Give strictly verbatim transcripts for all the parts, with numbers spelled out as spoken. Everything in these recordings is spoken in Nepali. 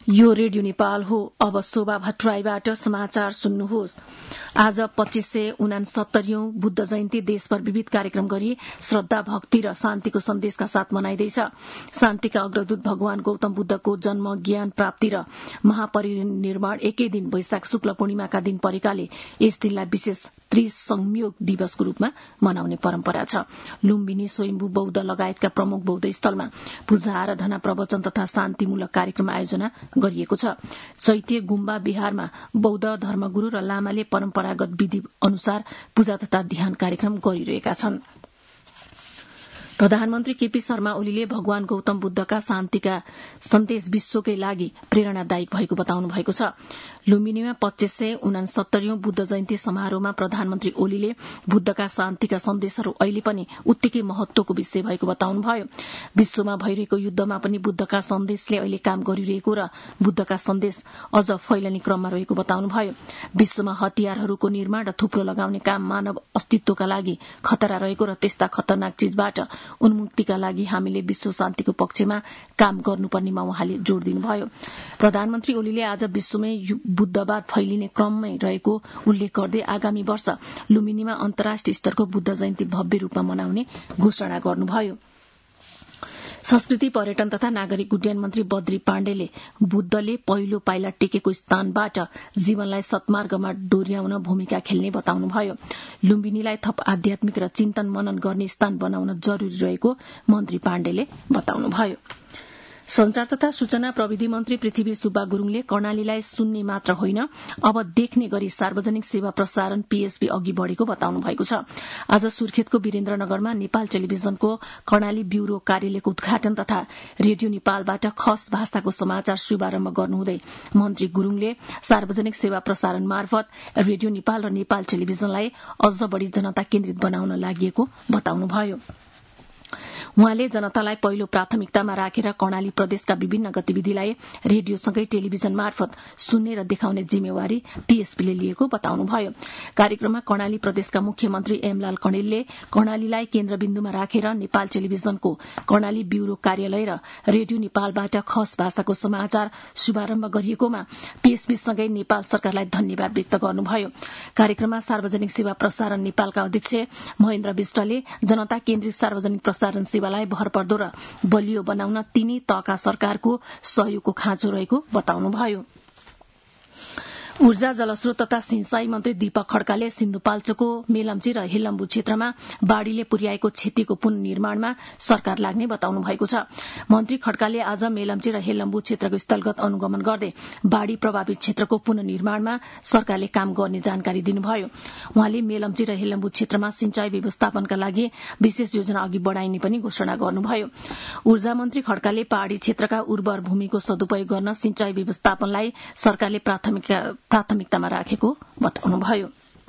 यो रेडियो नेपाल हो। अब शोभा भट्टराईबाट समाचार सुन्नुहोस्। आज पच्चीस सय उनासत्तरीऔं बुद्ध जयन्ती देशभर विविध कार्यक्रम गरी श्रद्धा, भक्ति र शान्तिको सन्देशका साथ मनाइँदैछ। शान्तिका अग्रदूत भगवान गौतम बुद्धको जन्म, ज्ञान प्राप्ति र महापरिनिर्वाण एकै दिन वैशाख शुक्ल पूर्णिमाका दिन परेकाले यस दिनलाई विशेष त्रिसंयोग दिवसको रूपमा मनाउने परम्परा छ। लुम्बिनी, स्वयम्भू बौद्ध लगायतका प्रमुख बौद्ध स्थलमा पूजा आराधना, प्रवचन तथा शान्तिमूलक कार्यक्रम आयोजना गरिएको छ। चैत्य गुम्बा विहारमा बौद्ध धर्मगुरू र लामाले परम्परागत विधि अनुसार पूजा तथा ध्यान कार्यक्रम गरिरहेका छन्। प्रधानमन्त्री केपी शर्मा ओलीले भगवान गौतम बुद्धका शान्तिका सन्देश विश्वकै लागि प्रेरणादायक भएको बताउनु भएको छ। लुम्बिनीमा पच्चीस सय उनासत्तरीऔं बुद्ध जयन्ती समारोहमा प्रधानमन्त्री ओलीले बुद्धका शान्तिका सन्देशहरू अहिले पनि उत्तिकै महत्वको विषय भएको बताउनुभयो। विश्वमा भइरहेको युद्धमा पनि बुद्धका सन्देशले अहिले काम गरिरहेको र बुद्धका सन्देश अझ फैलने क्रममा रहेको बताउनुभयो। विश्वमा हतियारहरूको निर्माण र थुप्रो लगाउने काम मानव अस्तित्वका लागि खतरा रहेको र त्यस्ता खतरनाक चीजबाट उन्मुक्तिका लागि हामीले विश्व शान्तिको पक्षमा काम गर्नुपर्नेमा उहाँले जोड़ दिनुभयो। प्रधानमन्त्री ओलीले आज विश्वमै बुद्धवाद फैलिने क्रममै रहेको उल्लेख गर्दै आगामी वर्ष लुम्बिनीमा अन्तर्राष्ट्रिय स्तरको बुद्ध जयन्ती भव्य रूपमा मनाउने घोषणा गर्नुभयो। संस्कृति, पर्यटन तथा नागरिक उड्डयन मन्त्री बद्री पाण्डेले बुद्धले पहिलो पाइला टेकेको स्थानबाट जीवनलाई सत्मार्गमा डोर्याउन भूमिका खेल्ने बताउनुभयो। लुम्बिनीलाई थप आध्यात्मिक र चिन्तन मनन गर्ने स्थान बनाउन जरूरी रहेको मन्त्री पाण्डेले बताउनुभयो। संचार तथा सूचना प्रविधि मन्त्री पृथ्वी सुब्बा गुरूङले कर्णालीलाई सुन्ने मात्र होइन, अब देख्ने गरी सार्वजनिक सेवा प्रसारण पीएसबी अघि बढ़ेको बताउनु भएको छ। आज सुर्खेतको वीरेन्द्रनगरमा नेपाल टेलिभिजनको कर्णाली ब्यूरो कार्यालयको उद्घाटन तथा रेडियो नेपालबाट खस भाषाको समाचार शुभारम्भ गर्नुहुँदै मन्त्री गुरूङले सार्वजनिक सेवा प्रसारण मार्फत रेडियो नेपाल र नेपाल टेलिभिजनलाई अझ बढ़ी जनता केन्द्रित बनाउन लागि बताउनुभयो। उहाँले जनतालाई पहिलो प्राथमिकतामा राखेर कर्णाली प्रदेशका विभिन्न गतिविधिलाई रेडियोसँगै टेलिभिजन मार्फत सुन्ने र देखाउने जिम्मेवारी पीएसबीले लिएको बताउनुभयो। कार्यक्रममा कर्णाली प्रदेशका मुख्यमन्त्री एमलाल कणेलले कर्णालीलाई केन्द्रबिन्दुमा राखेर नेपाल टेलिभिजनको कर्णाली ब्यूरो कार्यालय र रेडियो नेपालबाट खस भाषाको समाचार शुभारम्भ गरिएकोमा पीएसबीसँगै नेपाल सरकारलाई धन्यवाद व्यक्त गर्नुभयो। कार्यक्रममा सार्वजनिक सेवा प्रसारण नेपालका अध्यक्ष महेन्द्र विष्टले जनता केन्द्रित सार्वजनिक प्रसारण सेवालाई भरपर्दो र बलियो बनाउन तीनै तहका सरकारको सहयोगको खाँचो रहेको बताउनुभयो। ऊर्जा, जलस्रोत तथा सिंचाई मन्त्री दीपक खड्काले सिन्धुपाल्चोकको मेलम्ची र हेलम्बु क्षेत्रमा बाढ़ीले पुर्याएको क्षतिको पुनर्निर्माणमा सरकार लाग्ने बताउनु भएको छ। मन्त्री खड्काले आज मेलम्ची र हेलम्बु क्षेत्रको स्थलगत अनुगमन गर्दै बाढ़ी प्रभावित क्षेत्रको पुनर्निर्माणमा सरकारले काम गर्ने जानकारी दिनुभयो। उहाँले मेलम्ची र हेलम्बु क्षेत्रमा सिंचाई व्यवस्थापनका लागि विशेष योजना अघि बढ़ाइने पनि घोषणा गर्नुभयो। ऊर्जा मन्त्री खड्काले पहाड़ी क्षेत्रका उर्वर भूमिको सदुपयोग गर्न सिंचाई व्यवस्थापनलाई सरकारले प्राथमिकता प्राथमिकतामा राखेको बताउनुभयो।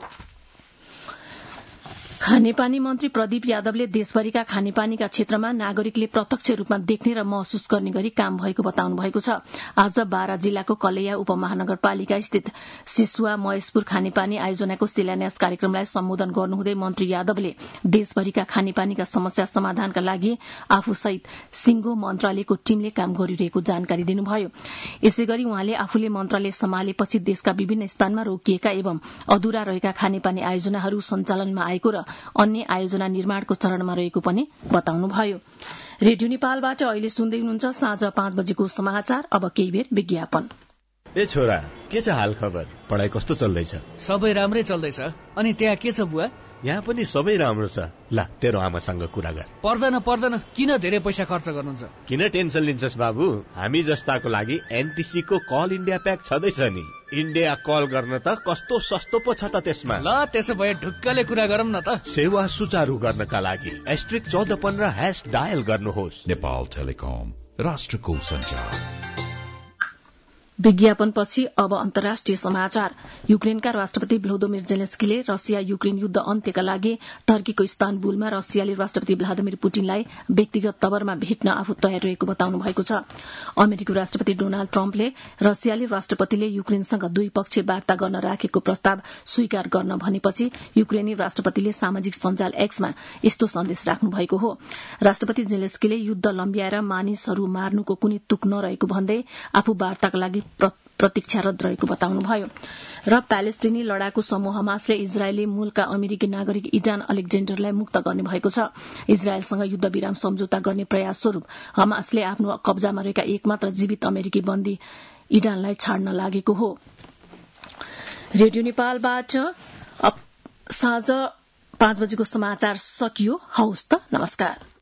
खानेपानी मन्त्री प्रदीप यादवले देशभरिका खानेपानीका क्षेत्रमा नागरिकले प्रत्यक्ष रूपमा देख्ने र महसुस गर्ने गरी काम भएको बताउनु भएको छ। आज बारा जिल्लाको कलैया उपमहानगरपालिका स्थित सिसुवा महेशपुर खानेपानी आयोजनाको शिलान्यास कार्यक्रमलाई सम्बोधन गर्नुहुँदै मन्त्री यादवले देशभरिका खानेपानीका समस्या समाधानका लागि आफूसहित सिंगो मन्त्रालयको टीमले काम गरिरहेको जानकारी दिनुभयो। यसैगरी उहाँले आफूले मन्त्रालय सम्हालेपछि देशका विभिन्न स्थानमा रोकिएका एवं अधूरा रहेका खानेपानी आयोजनाहरू सञ्चालनमा आएको र अन्य आयोजना निर्माणको चरणमा रहेको पनि बताउनुभयो। रेडियो नेपालबाट अहिले सुन्दै हुनुहुन्छ साँझ पाँच बजेको समाचार। अब केही बेर विज्ञापन। ए छोरा, के छ हाल खबर? पढाइ कस्तो चल्दैछ? सबै राम्रै चल्दैछ। अनि त्यहाँ के छ बुवा? यहाँ पनि सबै राम्रो छ। ल तेरो आमासँग कुरा गर। पर्दैन पर्दैन, किन धेरै पैसा खर्च गर्नुहुन्छ? किन टेन्सन लिन्छस् बाबु? हामी जस्ताको लागि एनटीसी को कल इन्डिया प्याक छँदैछ नि। इन्डिया कल गर्न त कस्तो सस्तो पो छ त त्यसमा। ल त्यसो भए ढुक्कले कुरा गरौँ न त। सेवा सुचारू गर्नका लागि एस्ट्रिक चौध पन्ध्र ह्याश डायल गर्नुहोस्। नेपाल टेलिकम, राष्ट्रको सञ्चार। विज्ञापनपछि अब अन्तर्राष्ट्रिय समाचार। युक्रेनका राष्ट्रपति भ्लोदोमिर जेलेन्स्कीले रसिया युक्रेन युद्ध अन्त्यका लागि टर्कीको इस्तानबुलमा रसियाली राष्ट्रपति भ्लादिमिर पुटिनलाई व्यक्तिगत तवरमा भेट्न आफू तयार रहेको बताउनु भएको छ। अमेरिकी राष्ट्रपति डोनाल्ड ट्रम्पले रसियाली राष्ट्रपतिले युक्रेनसँग द्विपक्षीय वार्ता गर्न राखेको प्रस्ताव स्वीकार गर्न भनेपछि युक्रेनी राष्ट्रपतिले सामाजिक सञ्जाल एक्समा यस्तो सन्देश राख्नु भएको हो। राष्ट्रपति जेलेन्स्कीले युद्ध लम्ब्याएर मानिसहरू मार्नुको कुनै तुक नरहेको भन्दै आफू वार्ताका लागि प्रतीक्षारत रहेको बताउनुभयो। र प्यालेस्टिनी लडाकु समूह हमासले इजरायली मूलका अमेरिकी नागरिक इडान अलेक्जेन्डरलाई मुक्त गर्ने भएको छ। इजरायलसँग युद्ध विराम सम्झौता गर्ने प्रयास स्वरूप हमासले आफ्नो कब्जामा रहेका एकमात्र जीवित अमेरिकी बन्दी इडानलाई छाड्न लागेको हो। रेडियो नेपालबाट साँझ पाँच बजेको समाचार सकियो। हौस् त, नमस्कार।